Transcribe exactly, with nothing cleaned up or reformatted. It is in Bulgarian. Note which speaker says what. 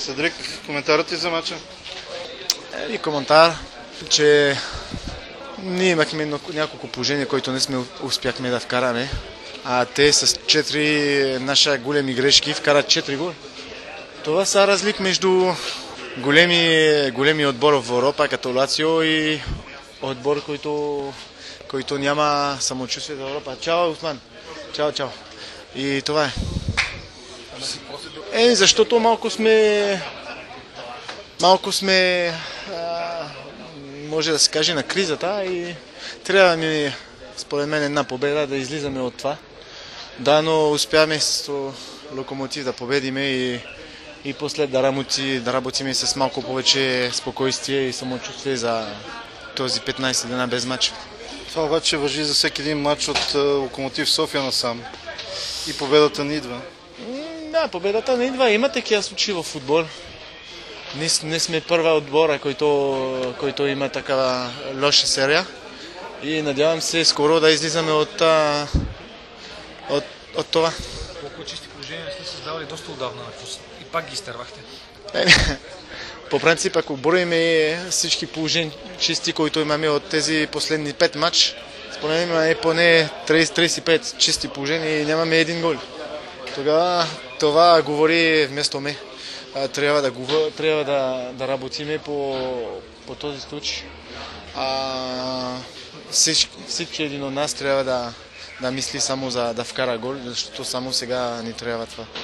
Speaker 1: Седрик, коментарът ти за мача?
Speaker 2: И коментар, че ние имахме няколко положения, които не сме успяхме да вкараме, а те с четири наша големи грешки вкарат четири гола. Това са разлик между големи, големи отбор в Европа, като Лацио, и отбор, който, който няма самочувствие в Европа. Чао, Осман. Чао, чао. И това е. Е, защото малко сме малко сме а, може да се каже на кризата и трябва ми, според мен, една победа да излизаме от това. Да, но успяме с Локомотив да победиме и, и после да, работи, да работиме с малко повече спокойствие и самочувствие за този петнайсет дена без мач.
Speaker 1: Това обаче важи за всеки един мач от Локомотив София насам. И победата не идва.
Speaker 2: Да, победата не идва. Има такива случаи в футбол. Не, не сме първа отбора, който, който има такава лоша серия. И надявам се скоро да излизаме от, от, от това.
Speaker 3: Колко чисти положения сте създавали доста отдавна и пак ги изтървахте?
Speaker 2: По принцип, ако броиме всички положения чисти, които имаме от тези последни пет матч, според мен имаме поне трийсет до трийсет и пет чисти положения и нямаме един гол. Тогава това говори вместо ме. Трябва да, трябва да, да работиме по, по този случай. А, всички, всички един от нас трябва да, да мисли само за да вкара гол, защото само сега ни трябва това.